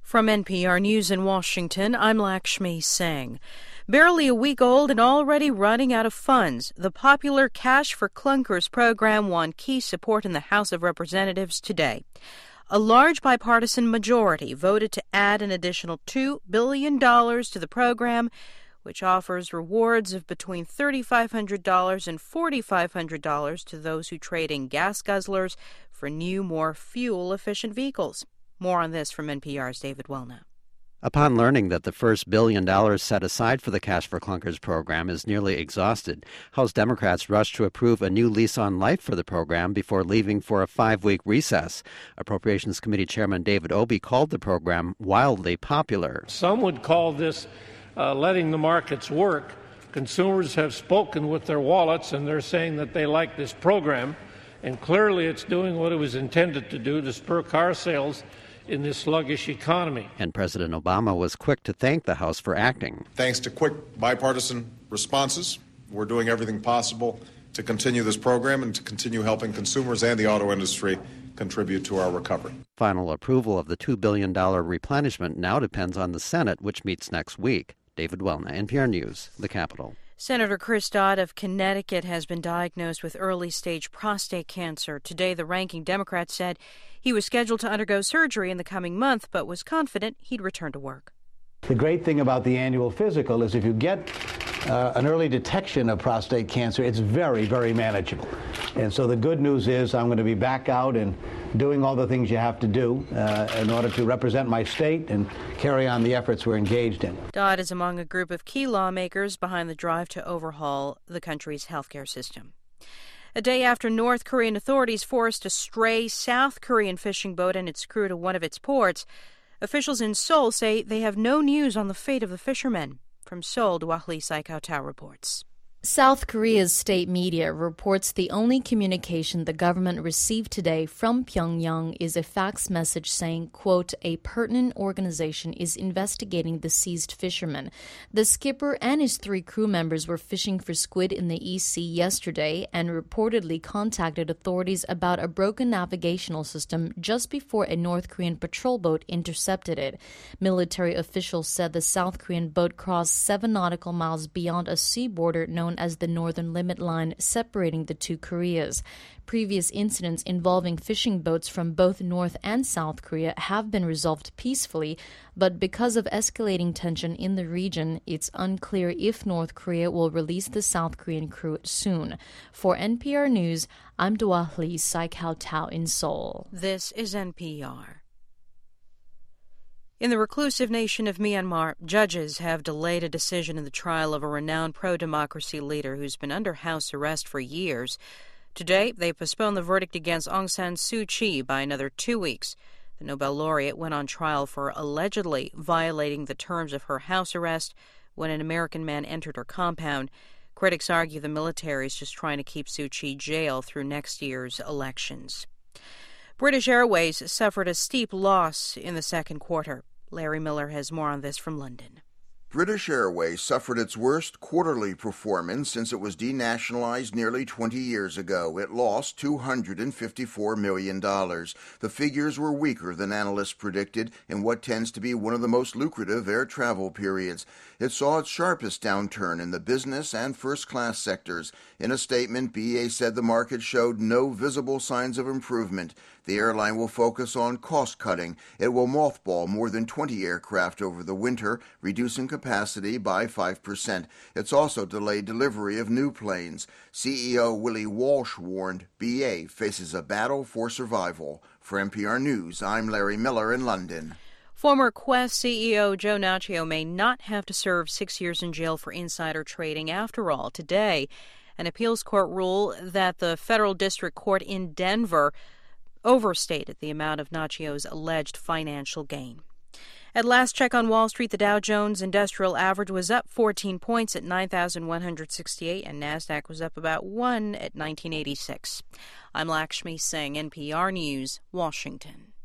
From NPR News in Washington, I'm Lakshmi Singh. Barely a week old and already running out of funds, the popular Cash for Clunkers program won key support in the House of Representatives today. A large bipartisan majority voted to add an additional $2 billion to the program, which offers rewards of between $3,500 and $4,500 to those who trade in gas guzzlers for new, more fuel-efficient vehicles. More on this from NPR's David Wellnau. Upon learning that the first $1 billion set aside for the Cash for Clunkers program is nearly exhausted, House Democrats rushed to approve a new lease on life for the program before leaving for a 5-week recess. Appropriations Committee Chairman David Obey called the program wildly popular. Some would call this letting the markets work. Consumers have spoken with their wallets, and they're saying that they like this program. And clearly it's doing what it was intended to do, to spur car sales in this sluggish economy. And President Obama was quick to thank the House for acting. Thanks to quick bipartisan responses, we're doing everything possible to continue this program and to continue helping consumers and the auto industry contribute to our recovery. Final approval of the $2 billion replenishment now depends on the Senate, which meets next week. David Wellnau, NPR News, the Capitol. Senator Chris Dodd of Connecticut has been diagnosed with early-stage prostate cancer. Today, the ranking Democrat said he was scheduled to undergo surgery in the coming month, but was confident he'd return to work. The great thing about the annual physical is if you get an early detection of prostate cancer, it's very, very manageable. And so the good news is I'm going to be back out and doing all the things you have to do in order to represent my state and carry on the efforts we're engaged in. Dodd is among a group of key lawmakers behind the drive to overhaul the country's healthcare system. A day after North Korean authorities forced a stray South Korean fishing boat and its crew to one of its ports, officials in Seoul say they have no news on the fate of the fishermen. From Seoul, Duahli Saikautau reports. South Korea's state media reports the only communication the government received today from Pyongyang is a fax message saying, quote, a pertinent organization is investigating the seized fishermen. The skipper and his 3 crew members were fishing for squid in the East Sea yesterday and reportedly contacted authorities about a broken navigational system just before a North Korean patrol boat intercepted it. Military officials said the South Korean boat crossed 7 nautical miles beyond a sea border known as the Northern Limit Line separating the 2 Koreas. Previous incidents involving fishing boats from both North and South Korea have been resolved peacefully, but because of escalating tension in the region, it's unclear if North Korea will release the South Korean crew soon. For NPR News, I'm Duahli Saikautau in Seoul. This is NPR. In the reclusive nation of Myanmar, judges have delayed a decision in the trial of a renowned pro-democracy leader who's been under house arrest for years. Today, they postponed the verdict against Aung San Suu Kyi by another 2 weeks. The Nobel laureate went on trial for allegedly violating the terms of her house arrest when an American man entered her compound. Critics argue the military is just trying to keep Suu Kyi jailed through next year's elections. British Airways suffered a steep loss in the second quarter. Larry Miller has more on this from London. British Airways suffered its worst quarterly performance since it was denationalized nearly 20 years ago. It lost $254 million. The figures were weaker than analysts predicted in what tends to be one of the most lucrative air travel periods. It saw its sharpest downturn in the business and first-class sectors. In a statement, BA said the market showed no visible signs of improvement. The airline will focus on cost-cutting. It will mothball more than 20 aircraft over the winter, reducing capacity by 5%. It's also delayed delivery of new planes. CEO Willie Walsh warned BA faces a battle for survival. For NPR News, I'm Larry Miller in London. Former Quest CEO Joe Naccio may not have to serve 6 years in jail for insider trading after all. Today, an appeals court ruled that the federal district court in Denver overstated the amount of Naccio's alleged financial gain. At last check on Wall Street, the Dow Jones Industrial Average was up 14 points at 9,168, and NASDAQ was up about 1 at 1986. I'm Lakshmi Singh, NPR News, Washington.